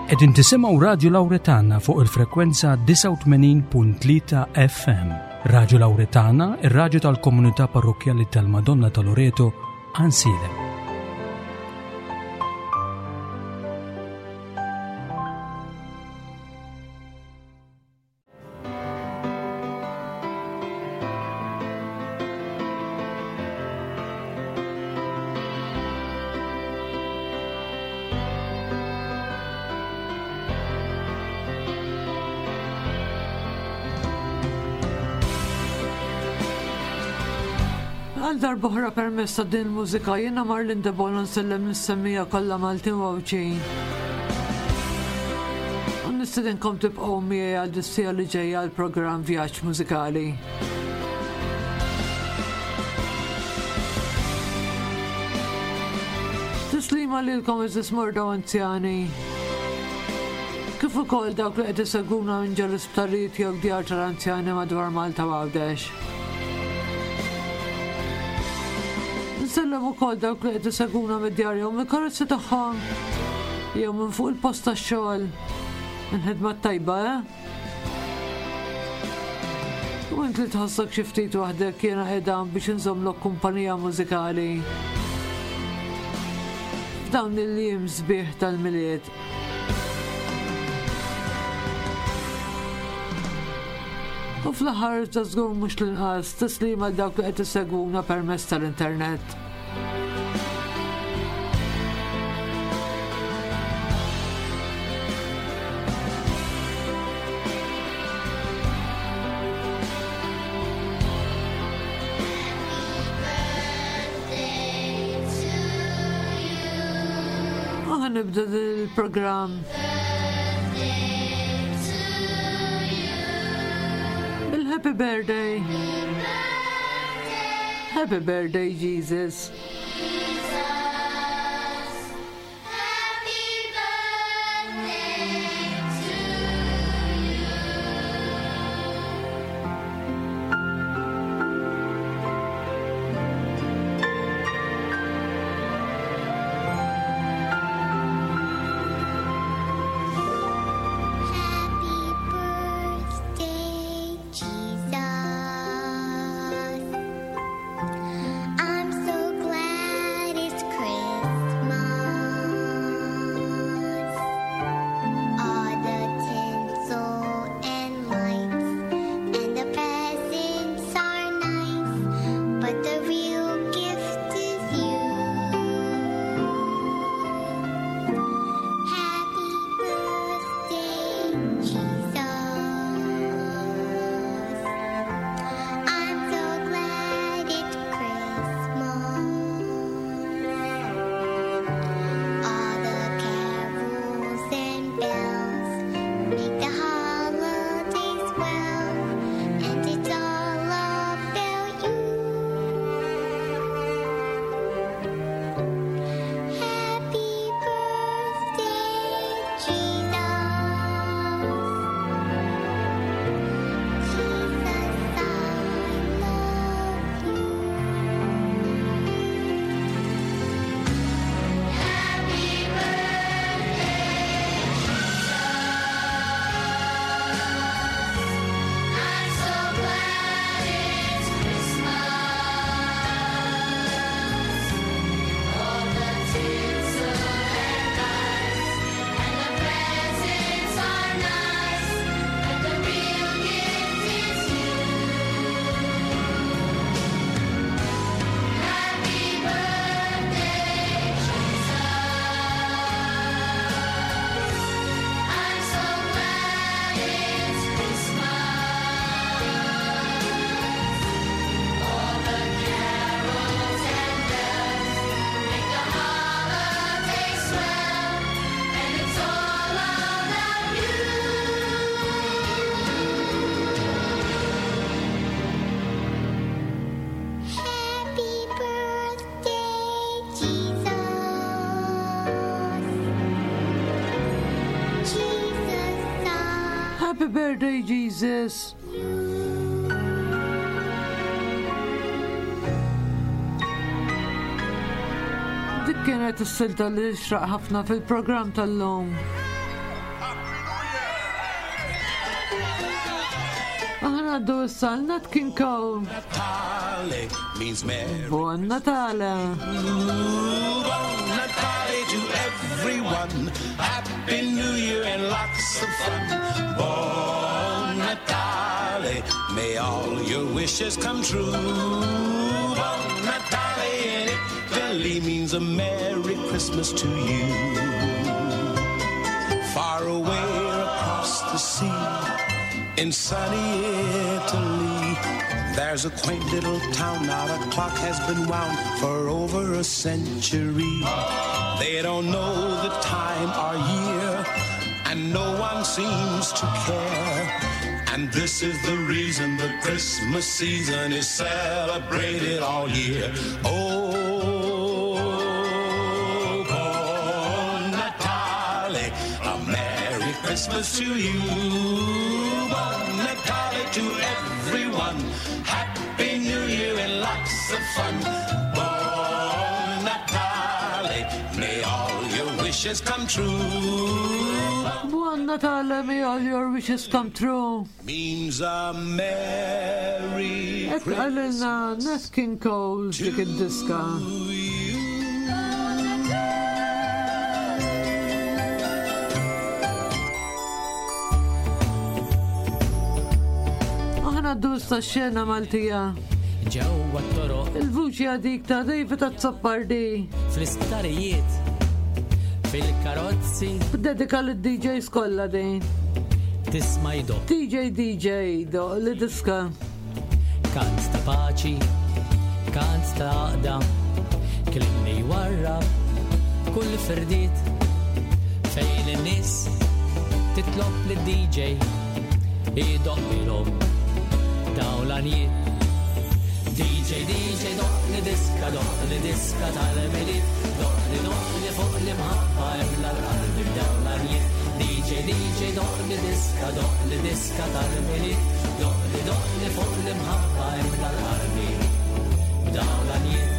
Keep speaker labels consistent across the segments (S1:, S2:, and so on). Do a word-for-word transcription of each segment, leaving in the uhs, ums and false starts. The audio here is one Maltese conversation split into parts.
S1: Qegħdin tisimgħu Radju Lawretana fuq il-frekwenza tisa' u tmenin punt tlieta F M. Radju Lawretana, ir-radju tal-Komunità Parrokjali tal-Madonna ta' Loreto, Ansilem.
S2: Għal darbohra permess ta' din mużika jiena Marlin Debolo nsellem nis-semmija kollha Malti u Awċin. U nistidinkom tibqgħu miegħi għal dissija li ġejja għal programm Vjaġġ Mużikali. Tislima lilkom iżis morda u anzjani. Kif ukoll dawk li qed isegwuna minn ġol isptarijiet jew djar tal-anzjani madwar Malta u Għawdex. Nsellem ukoll dawk li qed isegwuna mid-djar jew mill-karozzi tagħhom jew minn fuq il-post tax-xogħol. Il-ħidma tajba, eh? U int li tħossok xi ftit waħdek jiena qiegħda biex inżommlok kumpanija mużikali f'dawn il-jiem sbieħ tal-milied. U fl-aħħar ta' żgur mhux l-inqas tislima għal dawk li qed isegwuna permezz tal-internet. U ħanibda il-programm Happy birthday. Happy birthday, Jesus. Happy birthday, Jesus. Dik kienet is-silta li xraq ħafna fil-programm tal-lum. Aħna għaddu issa Nat King Cole.
S3: Natale means Merry.
S2: Buon Natale.
S3: Buon Natale to everyone. Happy New Year and lots of fun. Buon Natale, may all your wishes come true. Buon Natale in Italy means a Merry Christmas to you. Far away across the sea, in sunny Italy, there's a quaint little town. Now the clock has been wound for over a century. They don't know the time or year, and no one seems to care. And this is the reason the Christmas season is celebrated all year. Oh, Buon Natale, a Merry Christmas to you. Buon Natale to everyone. Happy New Year and lots of fun. Buon Natale, may all your wishes come true.
S2: Buon Natale, may all your wishes come true.
S3: Means a Merry
S2: Et għalina Nat King Cole dik id-diska. Aħna d-dusta xena Maltija.
S4: ġewwa t-toroq
S2: Il-vuċi għadik ta' David Azzapardi.
S4: fl-isptarijiet fil-karozzi
S2: B'dedika l-D Js kollha din.
S4: tisma' jdoq
S2: D J D J do li diska.
S4: kant ta' paċi, kant ta' għaqda, klimni jwarrab kull firdiet fejn in-nies titlob lid-D J jdoq ilhom dawlanijiet. D J, D J, doq li diska, doq li diska tal-miliet, doq li doq li fuq li mħabba imla l-qalbi b'dawlanijiet. D J, D J, doq li diska, doq li diska tal-miliet, doq li doq li fuq li mħabba imla l-qalbi b'dawlanijiet.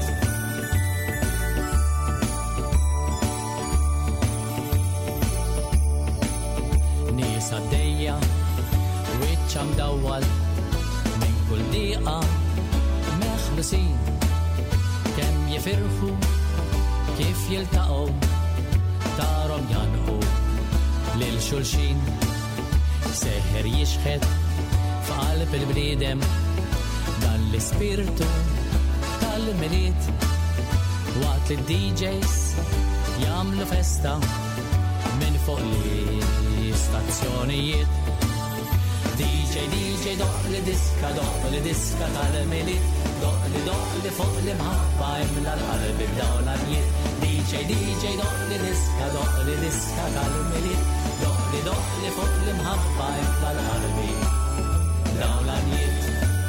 S4: Nies għaddejja, wiċċa mdawwal, minn kull diqa meħlusin, kemm jifirħu, kif jiltaqgħu, tarhom janħu lil xulxin. Seħħer jixħed f'qalb il-bliedem dan l-ispirtu tal-miliet, waqt li d-D Js jagħmlu festa minn fuq l-istazzjonijiet. D J, D J, doq li diska, doq li diska tal-miliet, doq li doq li fuq li mħabba imla l-qalbi b'dawlanijiet. D J, D J, doq li diska, doq li diska tal-miliet, doq li doq li fuq li mħabba imla l-qalbi b'dawlanijiet.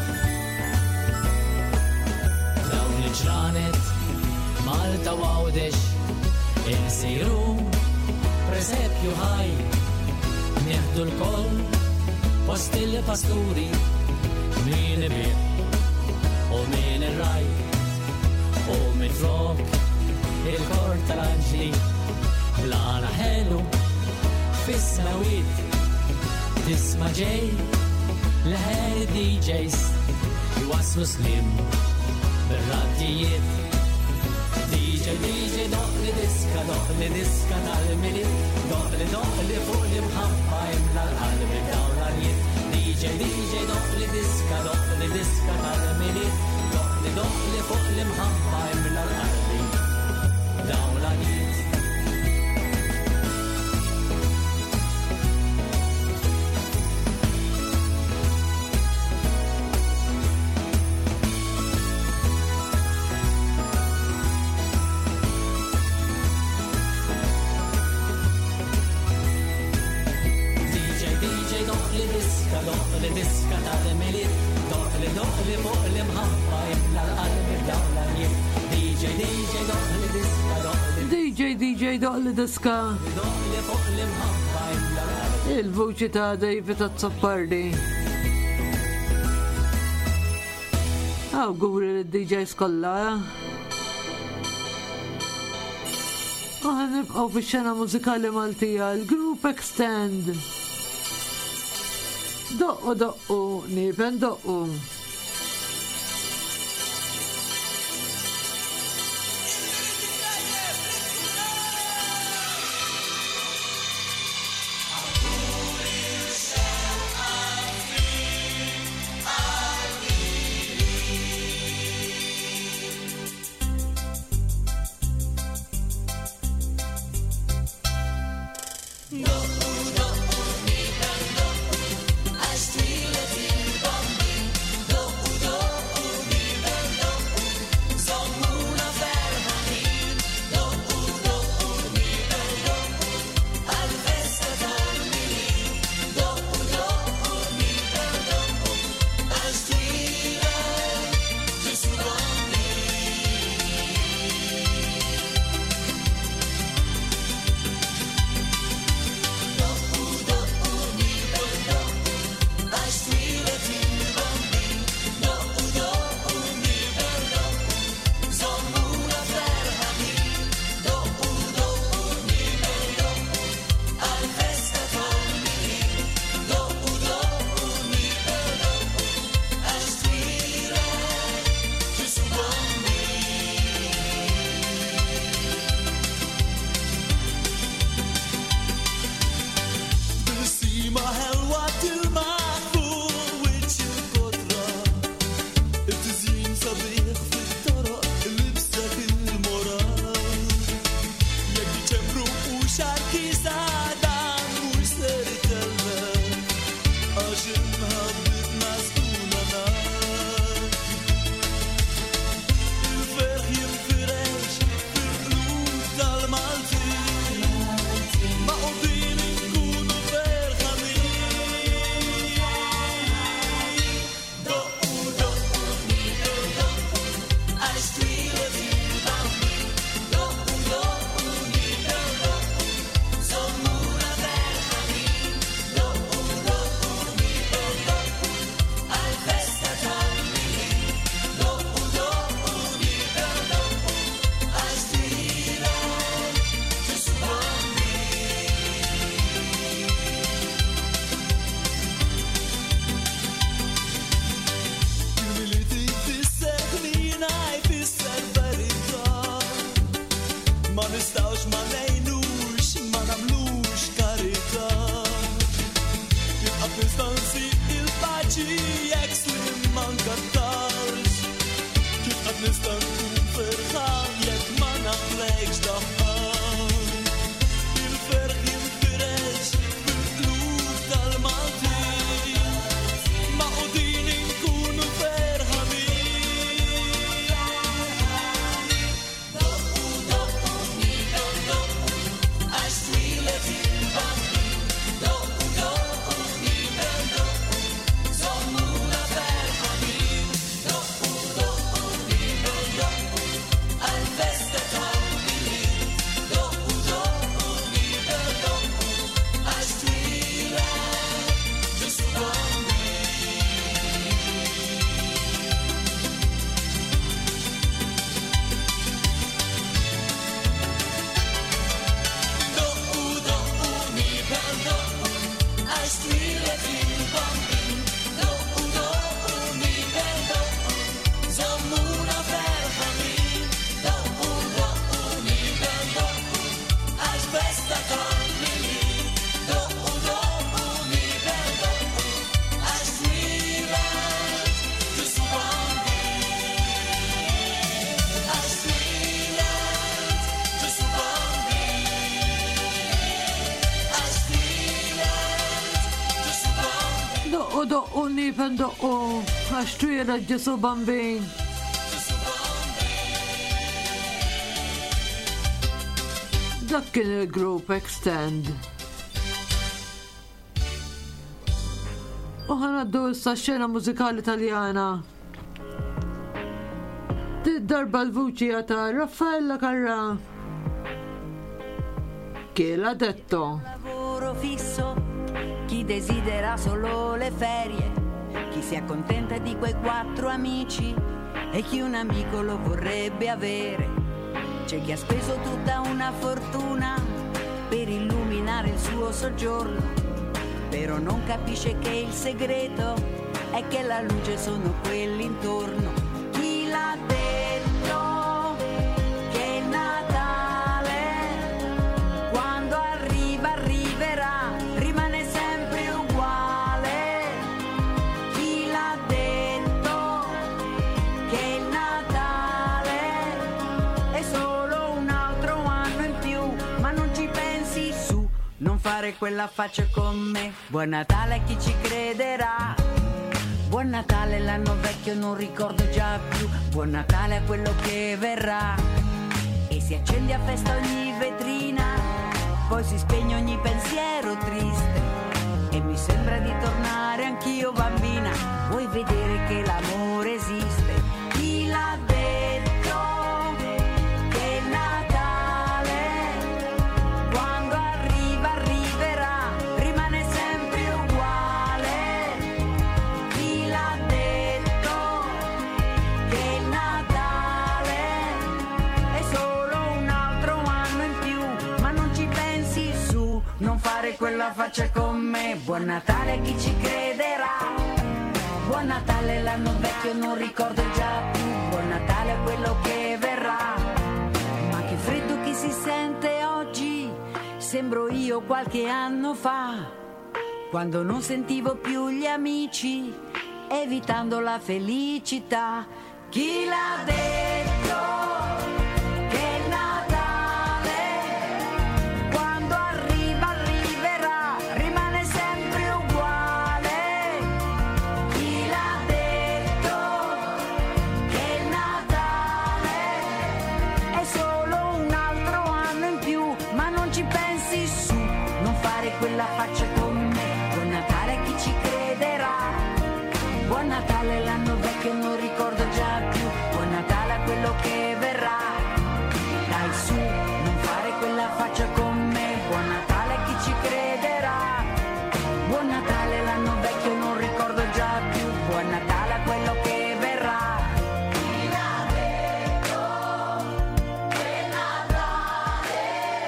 S4: Dawn li ġranet Malta Għawdex insiru presepju ħaj, nieħdu l-koll post il-pasturi, min ibir u min ir-raj, u min flok il-kor tal-anġli, blana ħelu fis-snawit, tisma' ġej l-ħer D Js jwaslu slim bir-raddijiet. D J, D J, doq li diska, doq li diska tal-miliet, doq li doq li fuq li mħabba imla l-qalbi b'dawlanijiet. D J, D J, doq li diska, doq li diska tal-miliet, doq li doq li fuq li mħabba imla l-qalbi b'dawlanijiet. Doq li diska tal-miliet, doq li doq li fuq li mħabba imla l-qalbi b'dawlanijiet. D J, D J, doq li diska, doq li
S2: D J D J doq li diska.
S4: doq li fuq li mħabba imla l-qalbi.
S2: Il-vuċi ta' David Azzapardi. Awguri l-D Js kollha. Aħna nibqgħu fix-xena mużikali Maltija, il-Group Extend. Doqqu doqqu, nipen doqqu. Doqqu nipen doqqu, għax twiela ġesu bambin. Dak kien il-grupp Extend. U ħanaddu issa xena mużikali Taljana. Darba l-vuċi ta' Raffaella Carrà. Che l'ha detto?
S5: Lavoro fisso, chi desidera solo le ferie, chi si accontenta di quei quattro amici e chi un amico lo vorrebbe avere. C'è chi ha speso tutta una fortuna per illuminare il suo soggiorno però non capisce che il segreto è che la luce sono quelli intorno. Chi l'ha detto che il Natale, quando arriva, arriverà, rimane sempre uguale? Chi l'ha detto che il Natale è solo un altro anno in più? Ma non ci pensi, su, non fare quella faccia con me. Buon Natale a chi ci crederà. Buon Natale, l'anno vecchio non ricordo già più. Buon Natale a quello che verrà. E si accende a festa ogni vetrina, poi si spegne ogni pensiero triste. E mi sembra di tornare anch'io bambina. Vuoi vedere che l'amore esiste? Chi l'ha detto che il Natale, quando arriva, arriverà, rimane sempre uguale? Chi l'ha detto che il Natale è solo un altro anno in più? Ma non ci pensi, su, non fare quella faccia con me. Buon Natale a chi ci crederà. Buon Natale, l'anno vecchio non ricordo già più. Buon Natale a quello che verrà. Ma che freddo che si sente oggi, sembro io qualche anno fa, quando non sentivo più gli amici, evitando la felicità. Chi l'ha detto che il Natale, quando arriva, arriverà, rimane sempre uguale? Chi l'ha detto che il Natale è solo un altro anno in più? Ma non ci pensi, su, non fare quella faccia con me. Buon Natale a chi ci crederà. Buon Natale, l'anno vecchio non ricordo già più. Buon Natale a quello che verrà. Dai, su, non fare quella faccia con me. Buon Natale a chi ci crederà. Buon Natale, l'anno vecchio non ricordo già più. Buon Natale a quello che verrà. Chi l'ha detto che Natale?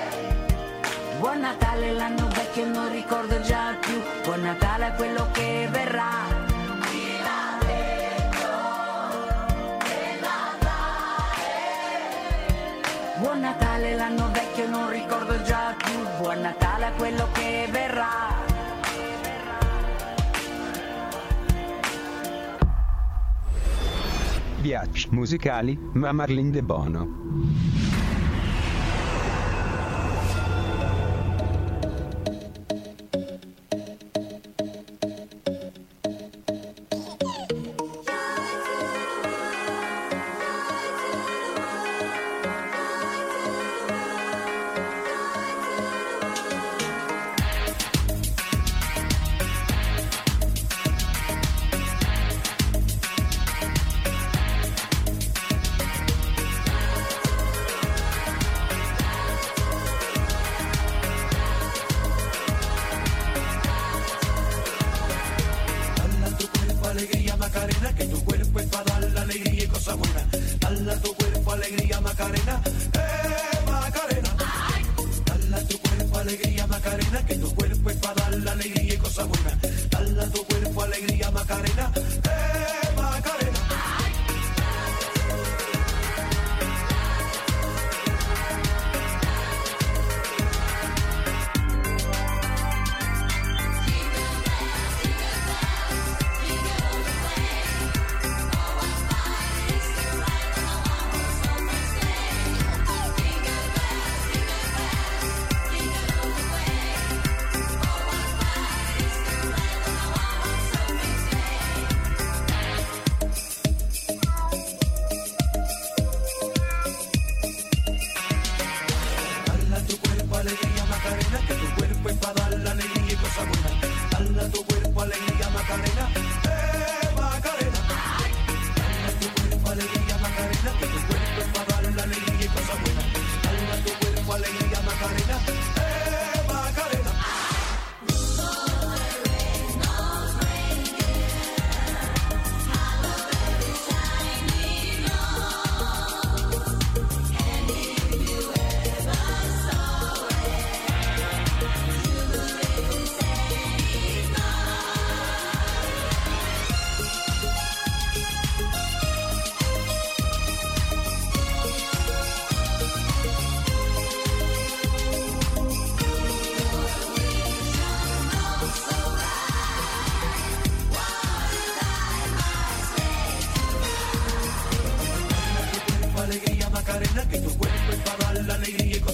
S5: Buon Natale, l'anno vecchio non ricordo già più. Buon Natale a quello che verrà. Buon Natale, l'anno vecchio non ricordo già più. Buon Natale a quello che verrà.
S6: Viaggi musicali, ma Marlene De Bono.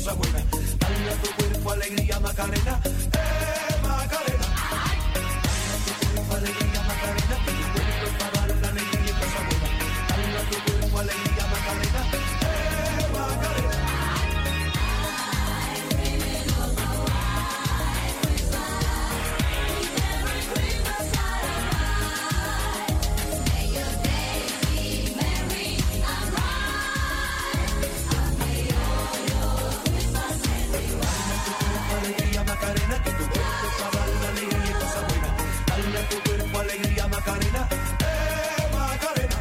S3: cosa buena. Dale a tu cuerpo alegría, Macarena. Eh, Macarena. Dale a tu cuerpo alegría, Macarena. Que tu cuerpo es para dar la alegría y cosa buena. Dale a tu cuerpo alegría, Macarena. Eh, Macarena. Macarena, que tu cuerpo es para dar la alegría y cosa buena. Dale a tu cuerpo alegría, Macarena. Eh, Macarena.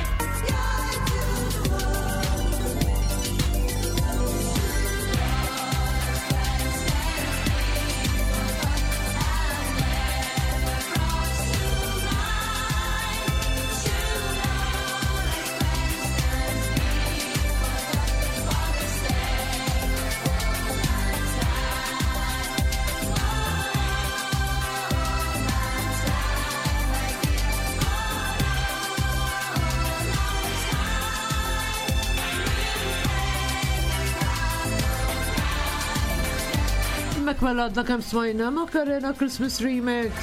S2: Mela għadna kem smajna Macarena Christmas Remix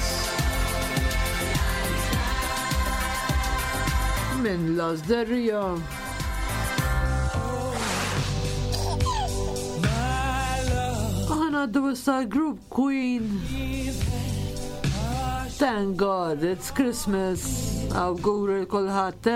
S2: min Las Derrija. Aħna għaddu issa Group Queen. Thank God it's Christmas. Awguri l-kulħadd.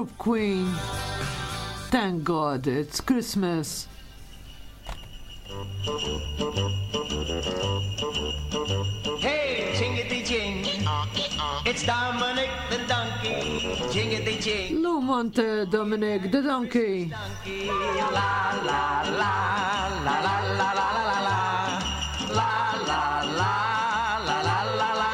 S2: Group Queen. Thank God it's Christmas.
S7: Hey, jingity-jing, it's Dominic the donkey, jingity-jing.
S2: Lumont Dominic the donkey.
S7: Donkey, la la la, la la la la la la, la la la, la la la la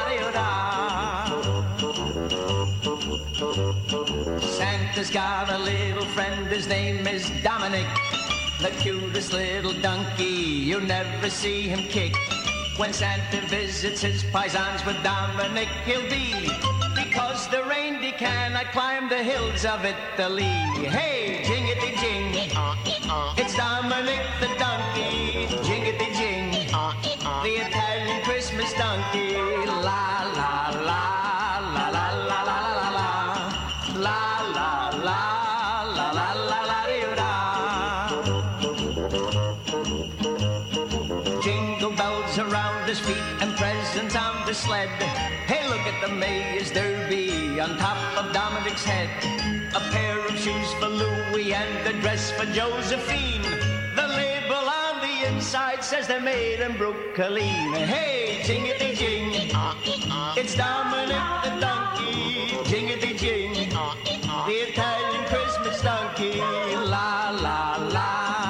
S7: la. Santa's got a little friend, his name is Dominic. The cutest little donkey, you never see him kick. When Santa visits his paisans with Dominic, he'll be, because the reindeer cannot climb the hills of Italy. Hey, jingity-jing, it's Dominic the donkey, jingity-jing, the Italian Christmas donkey. La la la, la la la la la la, la la la, la la la la la. Jingle bells around his feet and presents on the sled. Hey, look at the Mayor's Derby on top of Dominic's head. A pair of shoes for Louis and a dress for Josephine. The label on the inside says they're made in Brooklyn. Hey, jingity-jing, it's Dominic the donkey, jingity-jing, the Italian Christmas donkey. La la la.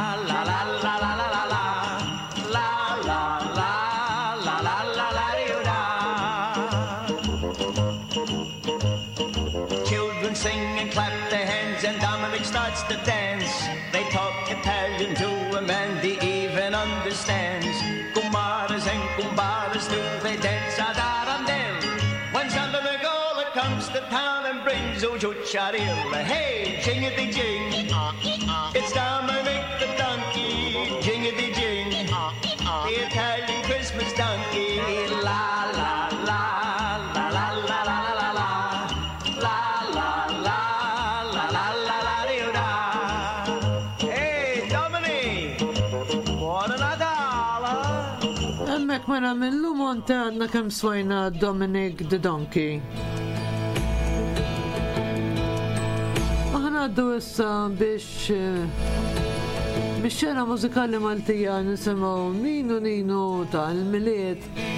S7: To dance, they talk Italian to him and he even understands. Kumaras and kumbaras do they dance ad arandel. When Santa Nicola comes to town and brings Ujucharil. Hey, jingity-jing, it's Dominic the donkey, jingity-jing, the Italian Christmas donkey. La la la, la la la la la la, la la la.
S2: Emmek mela minn Lumont għandna kemm swajna Dominic the donkey. Aħna għaddu issa biex biex xena mużikali Maltija nisimgħu Ninu Ninu tal-Miliet.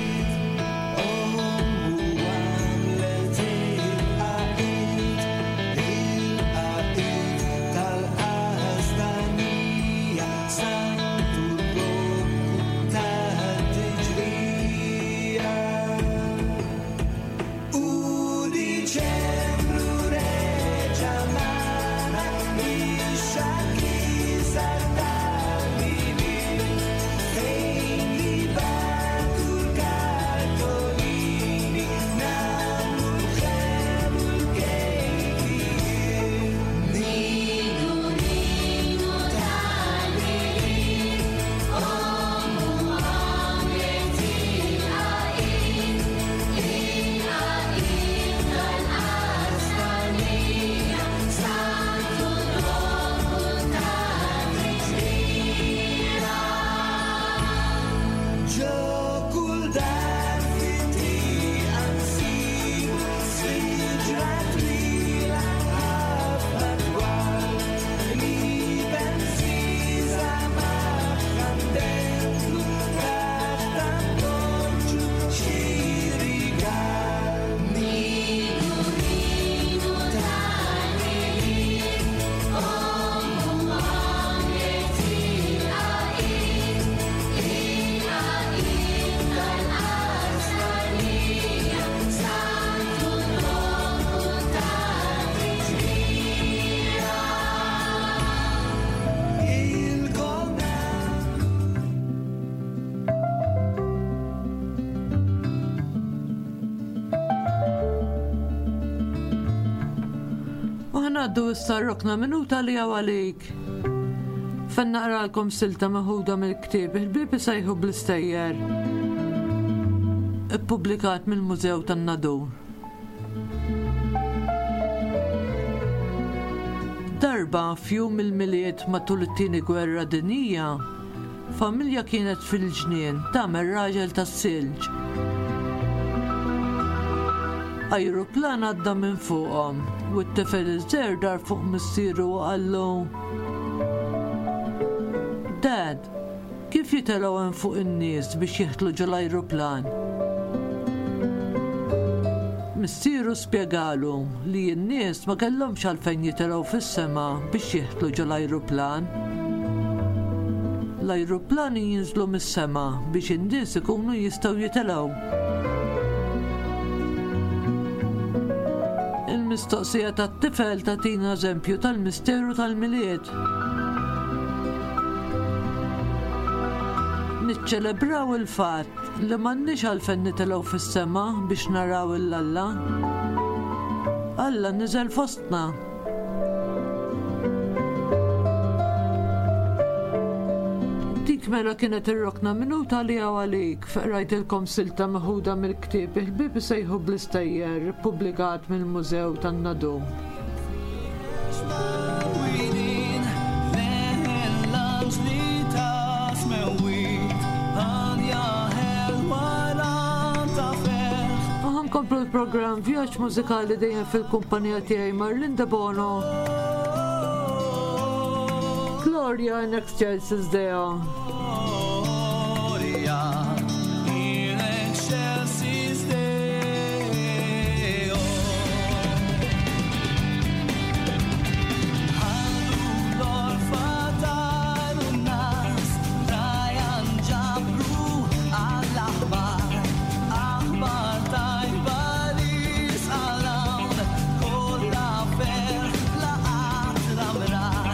S2: Għaddu issa rokna minuta li għawalik. Fanna naqralkom silta maħuda mill-ktib il-bib isajħu bl-istejjer. Ippubblikat mill-Mużew tan-Nadur. Darba f'jum il-miliet matul it-tieni gwerra dinjija, familja kienet fil-ġnien tagħmel raġel tas-silġ. Ajruplan għadda minn fuqhom u t-tifel iż-żgħir dar fuq missieru u qallu: Dad, kif jitelgħu hemm fuq in-nies biex jieħdlu ġol ajruplan? Missieru spjegalu li n-nies ma kellhomx għalfejn jitelgħu fis-sema biex jieħdlu ġol ajruplan. L-ajruplani jinżlu mis-sema biex in-nies ikunu jistgħu jitelgħu. Il-mistoqsija tat-tifel tagħtina eżempju tal-misteru tal-milied. Niċċelebraw il-fatt li m'għandniex għalfejn nitilgħu fis-sema biex naraw il-Alla. Alla niżel fostna. Dik mela kienet ir-rokna minuta li għalik rajtilkom silta meħuda mill-ktieb il-ħbieb isejħu bl-istejjer publikat mill-Mużew tan-Nadu. Komplu l-programm vjaġġ mużikali dejjem fil-kumpanija tiegħi Marlin De Bono. Gloria in excelsis Deo. Gloria in excelsis Deo. All'udor fatal nas rajan ġabru għall-aħbar aħbar tajbalis għal-hawn kollha fer laqat ramrar.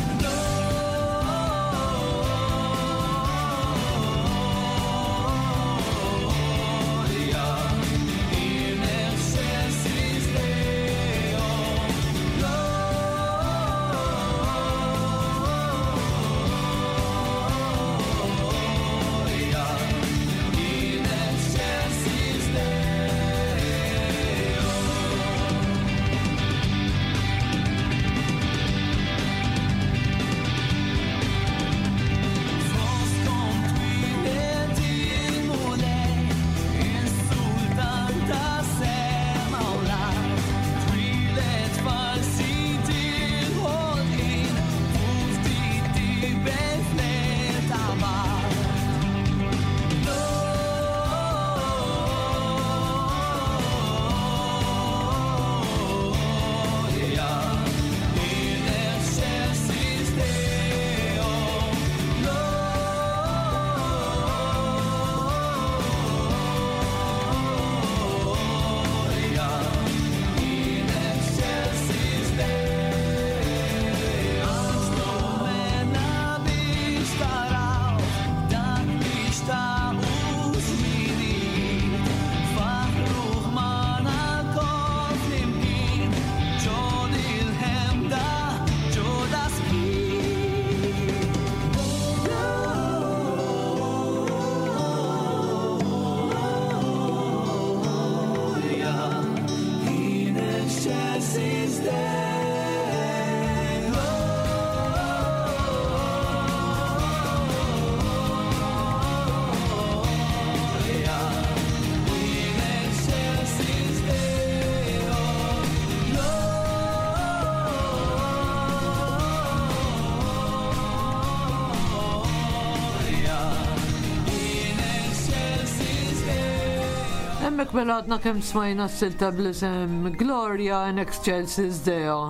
S2: Hemmhekk mela għadna kemm smajna s-silta bl-isem Gloria in excelsis Deo.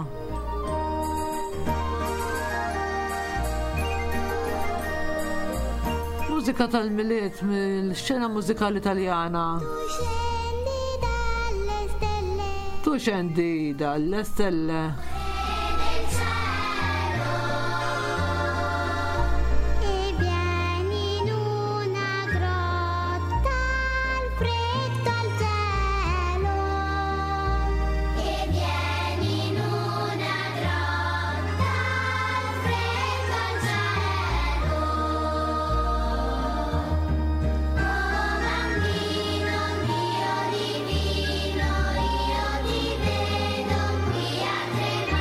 S2: Mużika tal-miliet mill-xena mużikali Taljana. Tu xendi dalle stelle.
S8: Divino, io ti vedo qui a te.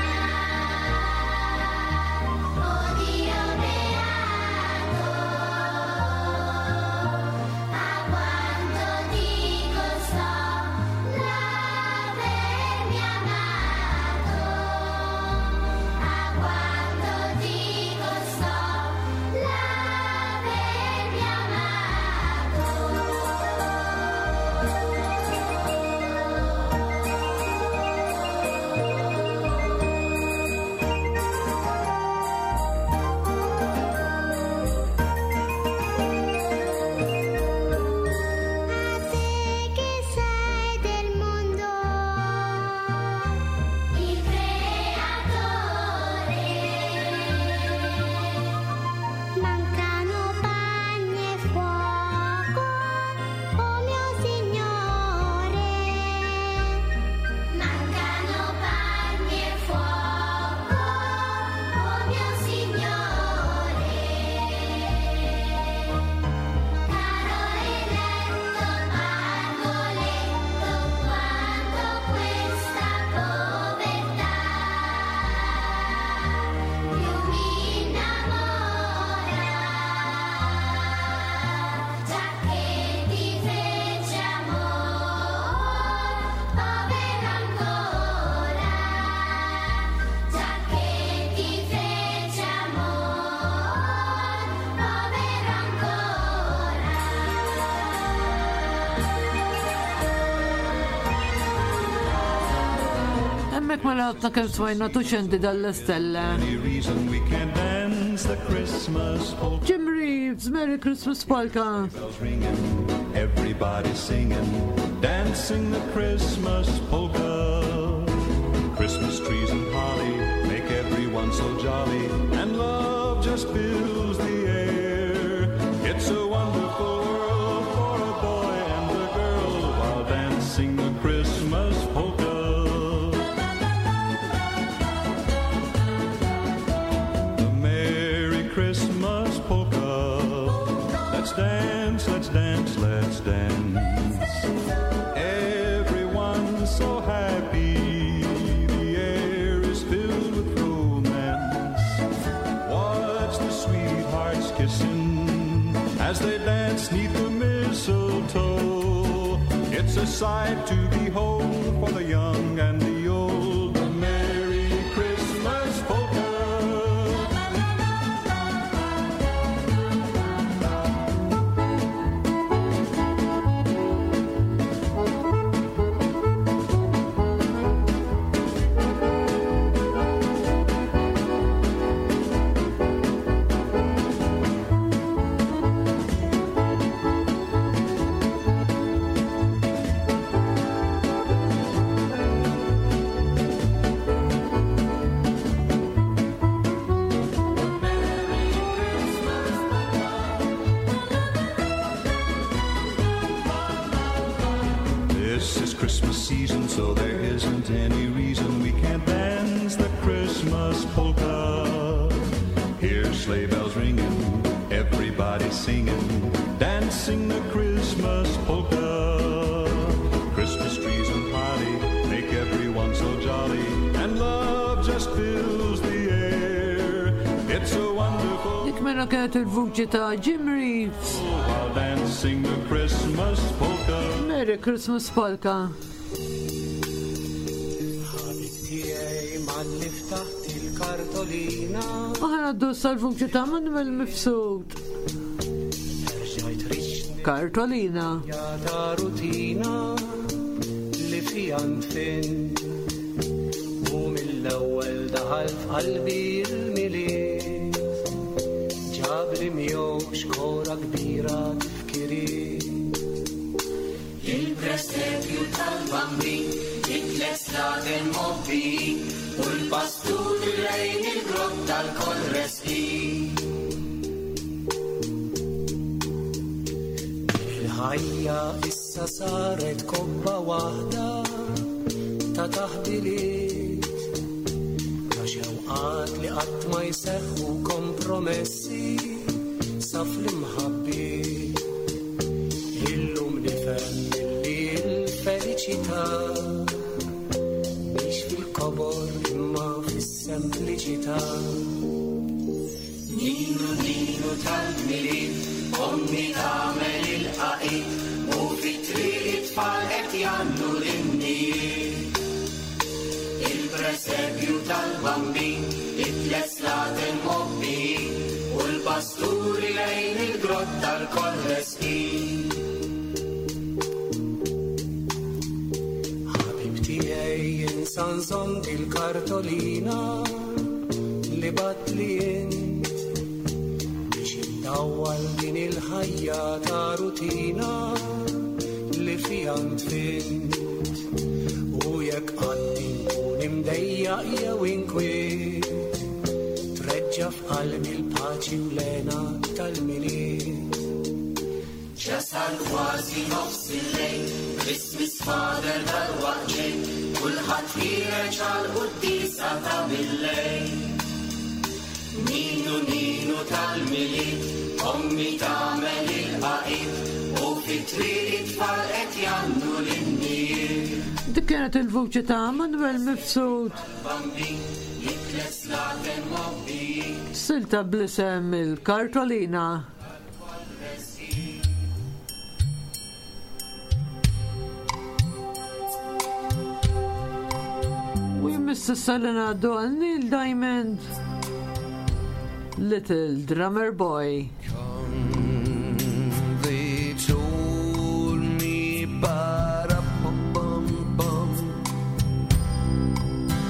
S2: Emmek ma għatna kem swajna tuċendi dall-estella. Jim Reeves, Merry Christmas Polka.
S8: Everybody singing, dancing the Christmas polka. Christmas trees and holly make everyone so jolly, and love just fills the air. It's a wonderful world for a boy and a girl while dancing the Christmas polka. The Merry Christmas polka. Let's dance, let's dance, let's dance. Everyone's so happy. The air is filled with romance. Watch the sweethearts kissing as they dance 'neath the mistletoe. It's a sight to behold for the young and the old. The Merry Christmas polka. This is Christmas season, so there isn't any reason we can't dance the Christmas polka. Hear sleigh bells ringing, everybody singing, dancing the Christmas polka. Christmas trees and party make everyone so jolly, and love just fills the air. It's a wonderful
S2: Dik mela kienet il-vuċi ta' Jim Reeves.
S8: while dancing the Christmas polka.
S2: Merry Christmas Polka. Aħna għaddu sal-vuċi ta' Manuel Mifsud. Kartolina.
S9: Ta' rutina li fija nfin u mill-ewwel daħal f'qalbi l-miliet ġab li miegħu xkora kbira tifkiriet.
S4: Il-presedju tal-bambin, it-tlet slaten mobbin, u l-pastur lejn il-grott tal-kol resqin.
S9: Il-ħajja issa saret kobba waħda ta' taħbiliet, ta' xewqat li qatt ma jseħħu kompromessi saf l-imħabbiet. Illum nifhem li l-feliċità mhix fil-kobor imma fis-sempliċità.
S4: Ninu ninu tal-miliet, ommi tagħmel il-qaqit u fit-triq it-tfal qed jgħannu l-innijiet. Il-presepju tal-bambin, it-tlet slaten mobbin u l-pasturi lejn il-grott tal-kol resqin.
S9: Sanżom il-kartolina li batli int biex imdawwal din il-ħajja ta' rutina li fija ntfint u jekk għaddi nkun imdejjaq jew inkwiet treġġa f'qalbi l-paċi u lena tal-miliet.
S4: Ġasal kważi nofs il-lejl, Christmas father dal-waqt ġej, kulħadd ħireġ għall-quddisa ta' bil-lejl. Ninu ninu tal-miliet, ommi tagħmel il-qaqit u fit-triq it-tfal qed jgħannu l-innijiet.
S2: Dik kienet il-vuċi ta' Manuel Mifsud.
S4: Bambin, it-tlet slaten mobbin.
S2: Silta blisem il-Kartolina. Mister Salina għaddu għal Neil Diamond, Little Drummer Boy.
S10: They told me ba-da-bum-bum-bum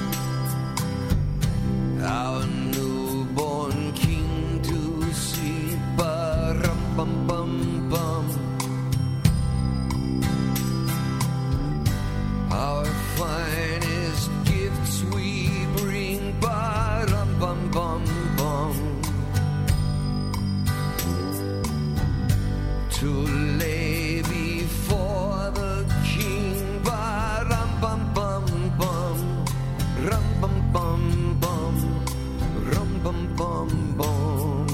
S10: bum bum.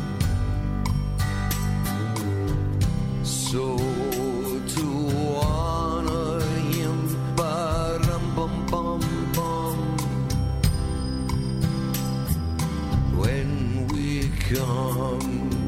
S10: So to honor him, ba-rum bum bum bum. When we come,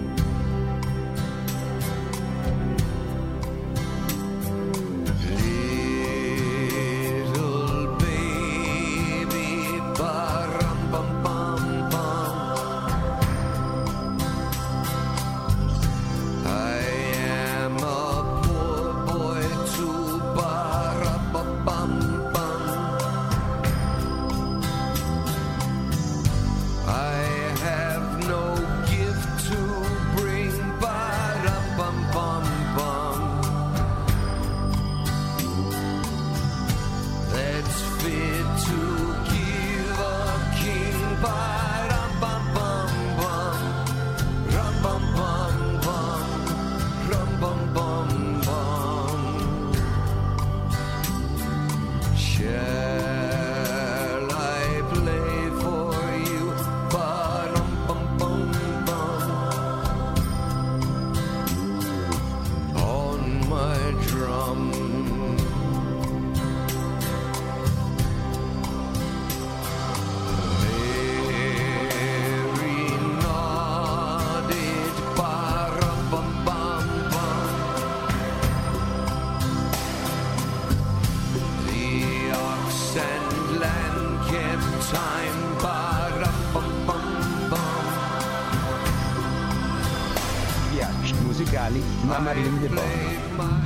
S6: ma Marilyn De Bono.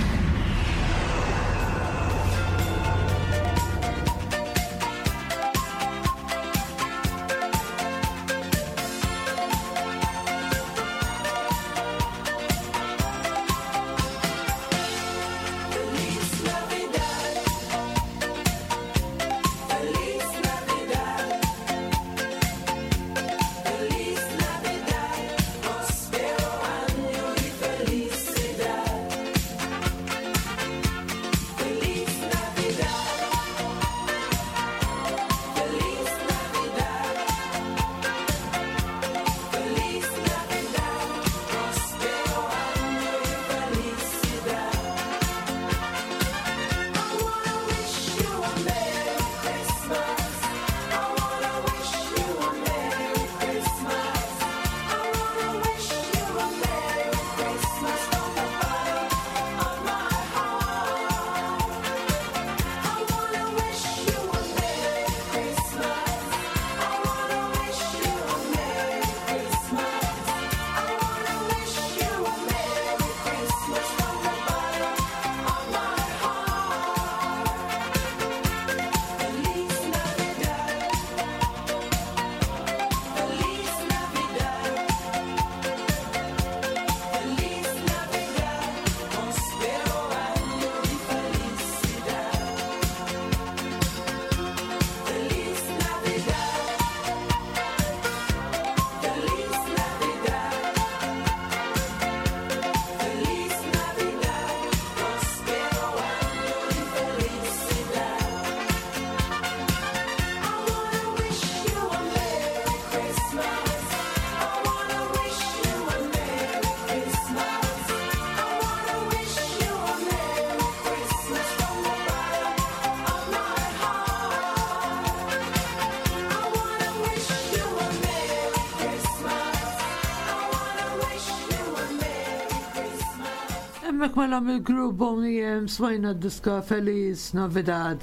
S2: Mek mela mill-grupp Bonnie M swajna d-diska Feliz Navidad.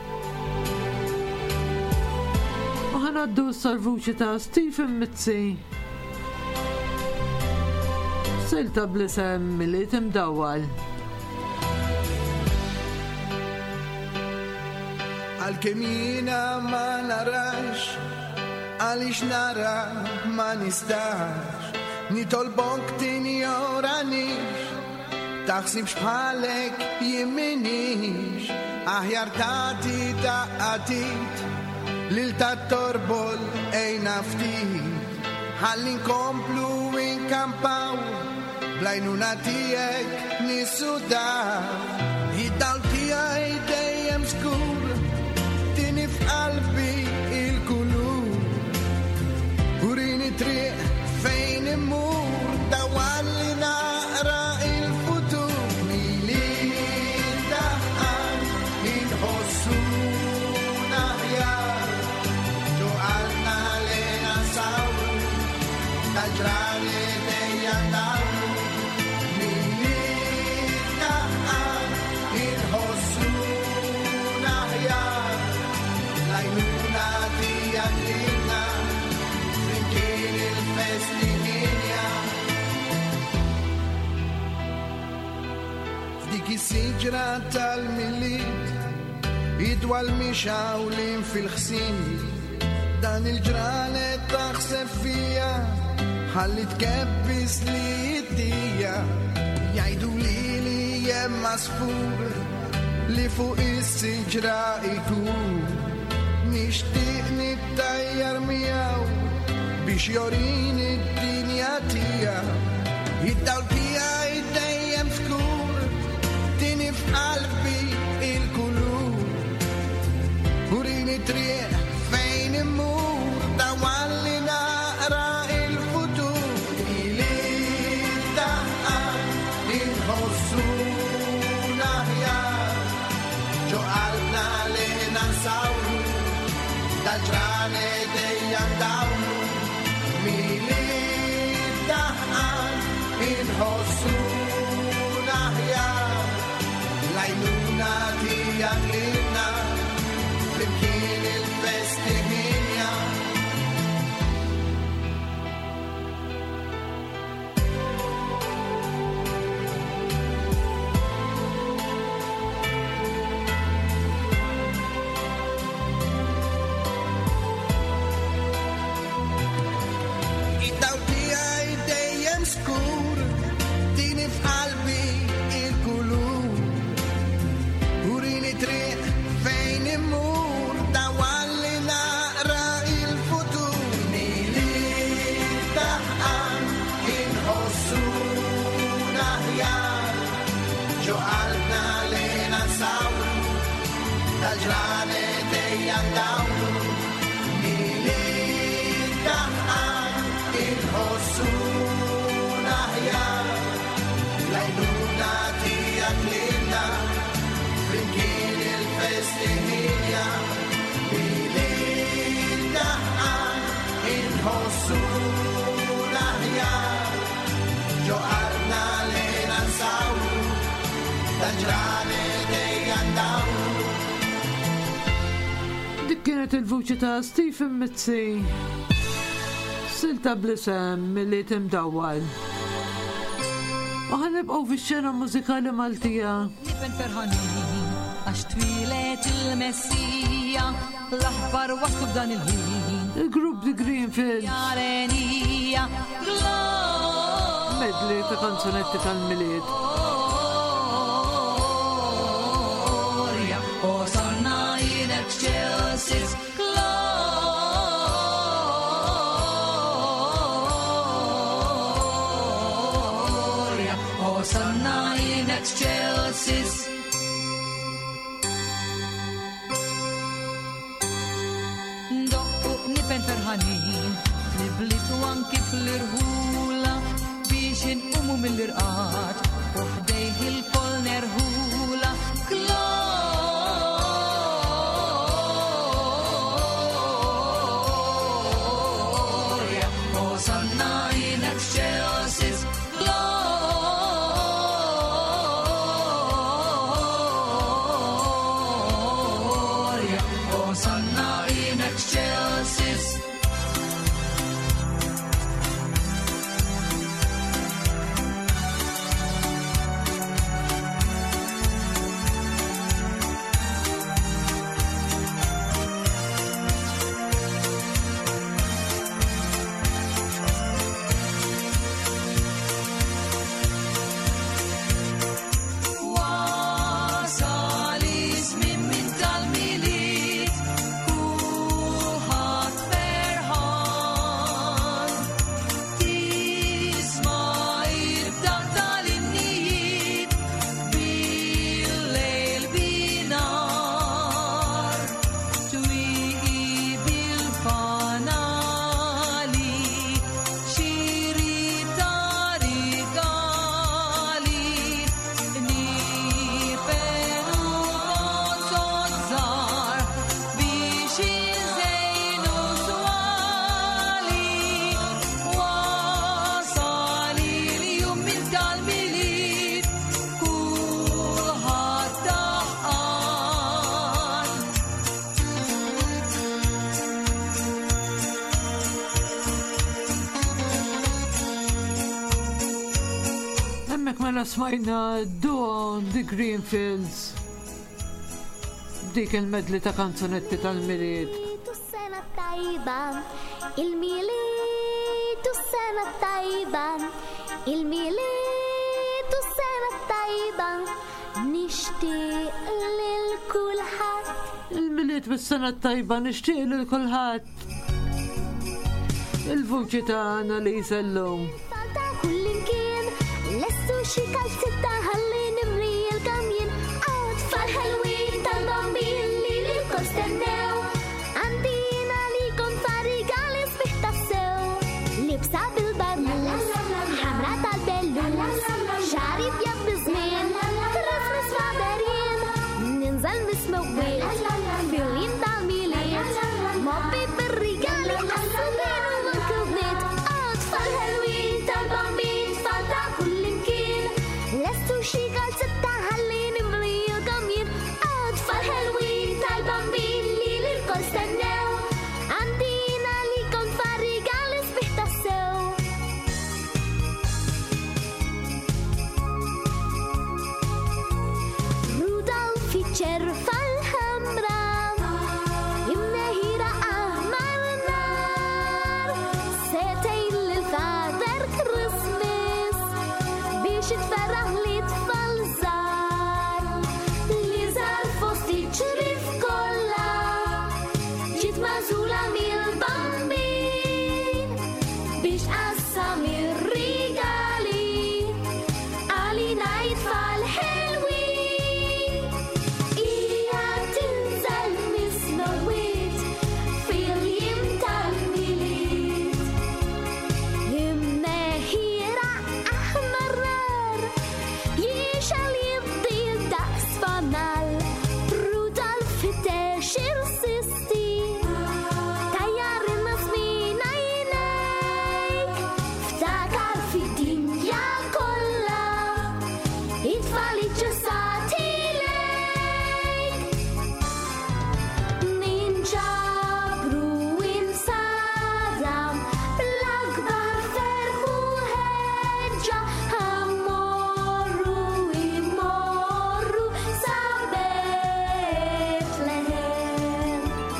S2: U ħanaddu s-sarvuċi ta' Stephen Mitzi. Silta blisem milli timdawwal.
S10: Għal-kemina ma narax, għalix nara ma nistax, nitolbok tinjoranix, taħsibx bħalek jimminix, aħjar tati taqqatit, lil ta' torbol ejna ftit, ħallin komplu inkampaw, blajnuna tijek nisudaw, id-dawl tijaj dejjem skur, tini f'qalbi il-kulur, uri lajnuna tijak lilna, flimkien il-festiħinja. F'dik is-siġra tal-miliet, idwa l-mixawlin fil-ħsin, dan il-ġranet taħseb fija, ħalli tkebbis li jiddija, jajdu li li jem masfur, li fuq is-siġra ikun, nixtieq nittajjar miegħu biex jorini d-dinja tiegħu, id-dawl tiegħi dejjem skur, tini f'qalbi il-kulur, urini triq fejn immur, dawan li naqra il-futur, ili daqqa inħossuna ħjar, ġo qalbna li nansawru, dal-ġrane dejjem dawru, mili daqqa inħossuna ħjar, lajnuna tijak lilna, flimkien il-festiħinja. Id-dawl tiegħi dejjem skur, tini f'qalbi il-kulur, urini triq fejn immur, dawan li naqra il-futur, mili daqqa inħossuna ħjar, ġo qalbna li nansawru, dal-ġrane dejjem dawru, mili daqqa inħossuna ħjar, lajnuna tijak lilna, flimkien il-festiħinja, mili daqqa inħossuna ħjar, ġo qalbna li nansawru, dal-ġrane dejjem dawru.
S2: Dik kienet il-vuċi ta' Stephen Mitzi, silta blisem mill-li timdawwal. U ħanibqgħu fix-xena mużikali Maltija.
S11: Nifen ferħanin, għax twilet il-Messija, l-aħbar waslu f'dan il-ħin.
S2: Il-grupp The Greenfields.
S11: Jarenija,
S2: medley ta' kanzunetti tal-miliet.
S11: Gloria, Hosanna in excelsis, Gloria, Hosanna in excelsis. Doqqu nipen ferħanin, niblitu anki fl-irħula, biex inqumu mill-irqat, u ħdejh il-kol nerħula. Gloria, Hosanna in excelsis, Gloria, Hosanna in excelsis. Wasal ismin min tal-miliet,
S2: Mela smajna Dawn the Greenfields. Dik il-medli ta' kanzonetti tal-miliet.
S12: Sena tajba, il-miliet u sena tajba, il-miliet u sena tajba, nishtiq lil kulħadd.
S2: Il-miliet bis-sena tajba nixtieq lil kulħadd. Il-vuċi ta' Annalisa llum.
S12: Kullimkien lestu xi kalzitta ħalli nimli l-kamjin tfal ħelwin tal-bambin li lilkom stennew għandina likom farigali sbiħ tassew libsa bil-barnus ħamra tal-bellus xari bjab bizmin Christmas faberin ninżal mismewwil fil-jim tal-miliet mobbi bir-rigali għas-sabin u l-kubniet tfal ħelwin tal-bambin tfal ta' kullimkien lestu xi kalzitta ħalli nimli l-kamjin tfal ħelwin tal-bambin li lilkom stennew għandina likom farigali sbiħ tassew. Rudolf iċċerfa l-ħamra imneħira aħmar nar setejn lil-Father Christmas biex itferraħ li tfal żgħar li żar fost iċ-ċrif kollha ġiet magħżula mill-bambin biex qassam ir-rigali għalina jitfal ħelwin hija tinżel mismewwiet fil-jiem tal-miliet imneħira aħmar nar jiexal jibdil daqs fanal Rudolf fittex il-sisti tajjar il-nasmin għajnejk ftakar fid-dinja kollha it-tfal iċċessati lejk ninġabru insaram bl-akbar ferħ u ħeġġa ħammorru immorru sa Betlehem.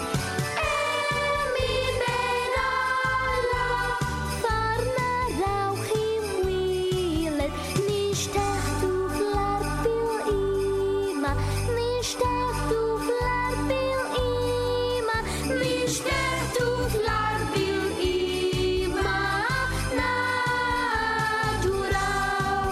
S12: Emmi ben Alla far naraw imwieled nixtaħtu fl-art bil-qima nixtaħtu fl-art bil-qima nixtaħtu fl-art bil-qima naduraw.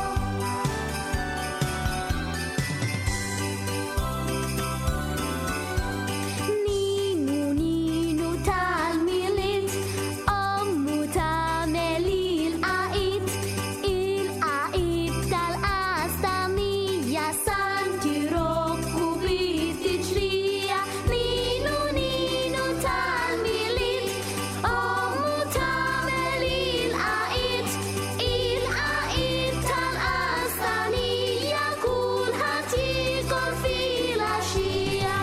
S12: Ninu ninu tal-miliet ommu tagħmel il-qaqit il-qaqit tal-qastanija Santi Rokku bit-tiġrija ninu ninu tal-miliet ommu tagħmel il-qaqit il-qaqit tal-qastanija kulħadd jikol fil-għaxija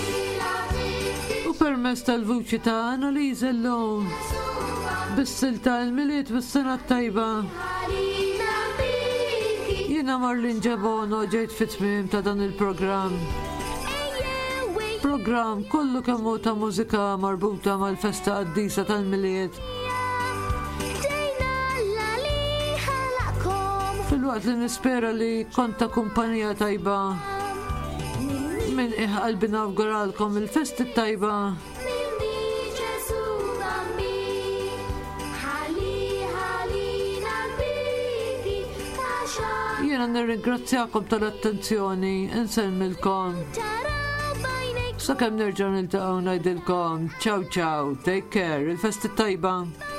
S2: U permess tal-vuċi ta' Annalisa llum. Bis-silta l-miliet bis-sena tajba. Jiena Marlin Ġabono ġejt fit-tmiem ta' dan il-programm. Programm kollu kemmu ta' mużika marbuta mal-festa qaddisa tal-miliet. Fil-waqt li nispera li konta kumpanija tajba min iħqalbi nawguralkom il-festi tajba. Jiena nirringrazzjakom tal-attenzjoni, insellmilkom. Sakemm nerġa' niltaqgħu ngħidilkom ciao ciao, take care, il-festi tajba.